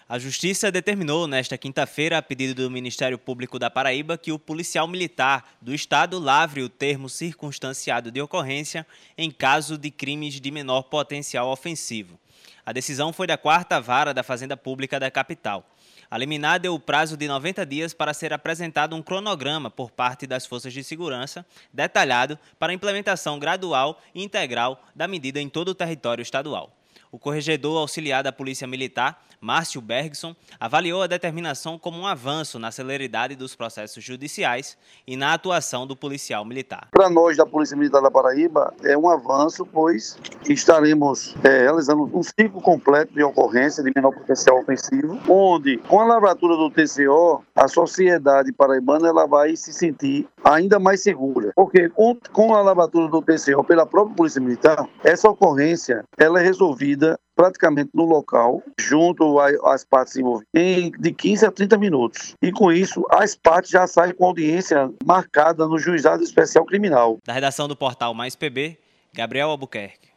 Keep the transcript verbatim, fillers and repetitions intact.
A Justiça determinou nesta quinta-feira, a pedido do Ministério Público da Paraíba, que o policial militar do Estado lavre o termo circunstanciado de ocorrência em caso de crimes de menor potencial ofensivo. A decisão foi da quarta Vara da Fazenda Pública da capital. A liminar deu o prazo de noventa dias para ser apresentado um cronograma por parte das forças de segurança, detalhado para a implementação gradual e integral da medida em todo o território estadual. O corregedor auxiliar da Polícia Militar, Márcio Bergson, avaliou a determinação como um avanço na celeridade dos processos judiciais e na atuação do policial militar. Para nós da Polícia Militar da Paraíba é um avanço, pois estaremos é, realizando um ciclo completo de ocorrência de menor potencial ofensivo, onde com a lavratura do T C O, a sociedade paraibana ela vai se sentir ainda mais segura, porque com, com a lavratura do T C O pela própria Polícia Militar, essa ocorrência ela é resolvida praticamente no local, junto às partes envolvidas, em de quinze a trinta minutos. E com isso, as partes já saem com audiência marcada no Juizado Especial Criminal. Da redação do portal Mais P B, Gabriel Albuquerque.